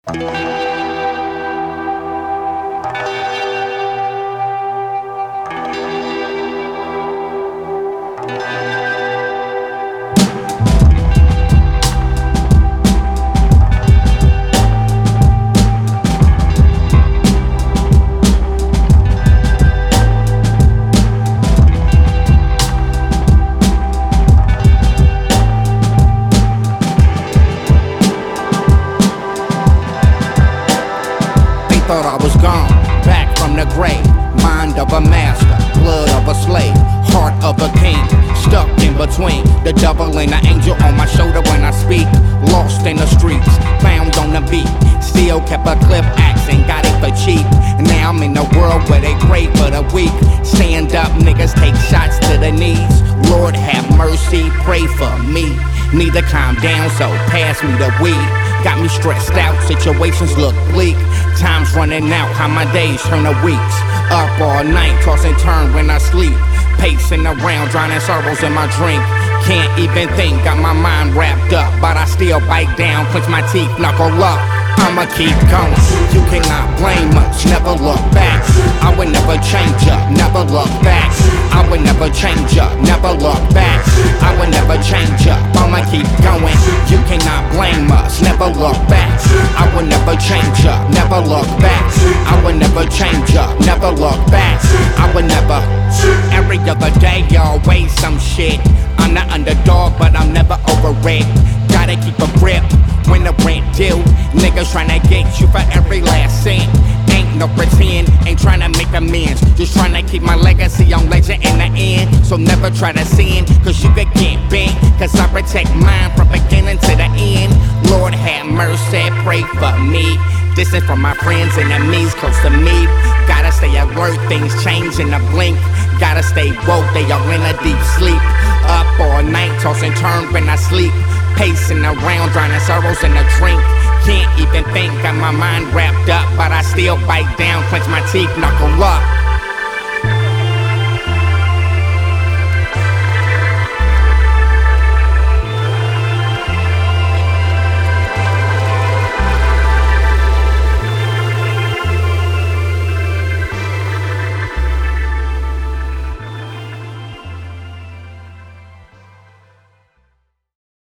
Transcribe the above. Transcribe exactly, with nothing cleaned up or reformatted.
Thought I was gone, back from the grave. Mind of a master, blood of a slave, heart of a king, stuck in between the devil and the angel on my shoulder when I speak. Lost in the streets, found on the beat, still kept a clip axe and got it for cheap. Now I'm in a world where they pray for the weak. Stand up, niggas take shots to the knees. Lord have mercy, pray for me. Need to calm down, so pass me the weed. Got me stressed out, situations look bleak. Time's running out, how my days turn to weeks. Up all night, toss and turn when I sleep. Pacing around, drowning sorrows in my drink. Can't even think, got my mind wrapped up. But I still bite down, clench my teeth, knuckle up. I'ma keep going, you cannot blame us, never look back. I would never change up, never look back. I would never change up, never look back. I would never change up, I'ma keep going. You cannot blame us, never look back. I would never change up, never look back. I would never change up, never look back. I would never. Every other day, always some shit. I'm the underdog, but I'm never over it. Gotta keep a grip when the rent due. Niggas tryna get you for every last cent. Ain't no pretend, ain't tryna make amends. Just tryna keep my legacy on legend in the end. So never try to sin, cause you could get bent. Cause I protect mine from beginning to the end. Lord have mercy, pray for me. Distant from my friends, enemies close to me. Gotta stay alert, things change in a blink. Gotta stay woke, they all in a deep sleep. Up all night, toss and turn when I sleep. Pacing around, drowning sorrows in a drink. Can't even think, got my mind wrapped up. But I still bite down, clench my teeth, knuckle up.